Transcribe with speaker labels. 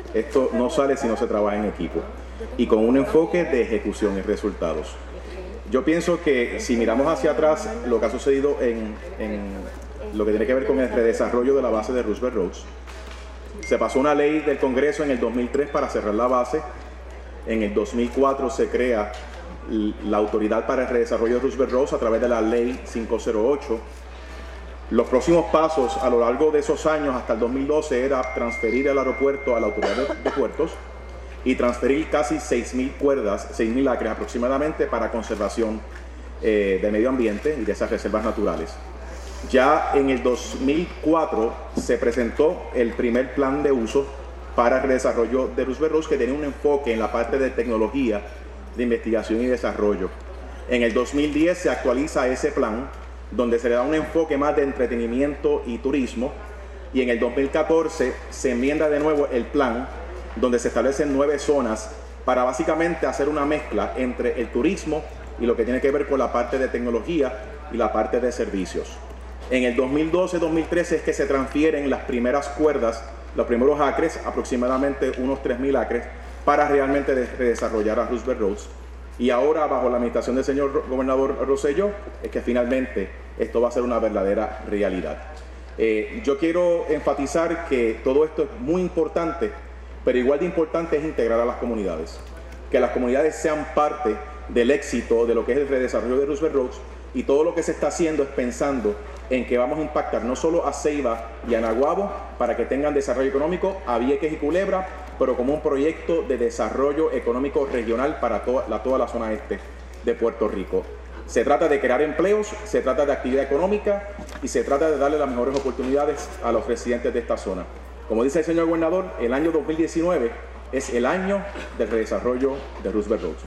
Speaker 1: Esto no sale si no se trabaja en equipo y con un enfoque de ejecución y resultados. Yo pienso que si miramos hacia atrás lo que ha sucedido en lo que tiene que ver con el redesarrollo de la base de Roosevelt Roads, se pasó una ley del Congreso en el 2003 para cerrar la base. En el 2004 se crea la Autoridad para el Redesarrollo de Roosevelt Roads a través de la Ley 508. Los próximos pasos a lo largo de esos años hasta el 2012 era transferir el aeropuerto a la Autoridad de Puertos y transferir casi 6.000 cuerdas, 6.000 acres aproximadamente para conservación de medio ambiente y de esas reservas naturales. Ya en el 2004 se presentó el primer plan de uso para el redesarrollo de Roosevelt Roads, que tenía un enfoque en la parte de tecnología, de investigación y desarrollo. En el 2010 se actualiza ese plan, donde se le da un enfoque más de entretenimiento y turismo, y en el 2014 se enmienda de nuevo el plan, donde se establecen 9 zonas para básicamente hacer una mezcla entre el turismo y lo que tiene que ver con la parte de tecnología y la parte de servicios. En el 2012-2013 es que se transfieren las primeras cuerdas, los primeros acres, aproximadamente unos 3.000 acres, para realmente redesarrollar a Roosevelt Roads. Y ahora, bajo la administración del señor gobernador Rosselló, es que finalmente esto va a ser una verdadera realidad. Yo quiero enfatizar que todo esto es muy importante, pero igual de importante es integrar a las comunidades. Que las comunidades sean parte del éxito de lo que es el redesarrollo de Roosevelt Roads, y todo lo que se está haciendo es pensando en que vamos a impactar no solo a Ceiba y a Naguabo para que tengan desarrollo económico, a Vieques y Culebra, pero como un proyecto de desarrollo económico regional para toda la zona este de Puerto Rico. Se trata de crear empleos, se trata de actividad económica y se trata de darle las mejores oportunidades a los residentes de esta zona. Como dice el señor gobernador, el año 2019 es el año del redesarrollo de Roosevelt Roads.